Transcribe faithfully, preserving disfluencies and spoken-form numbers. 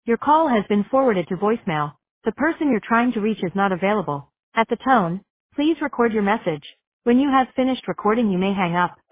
Your call has been forwarded to voicemail. The person you're trying to reach is not available. At the tone, please record your message. When you have finished recording, you may hang up.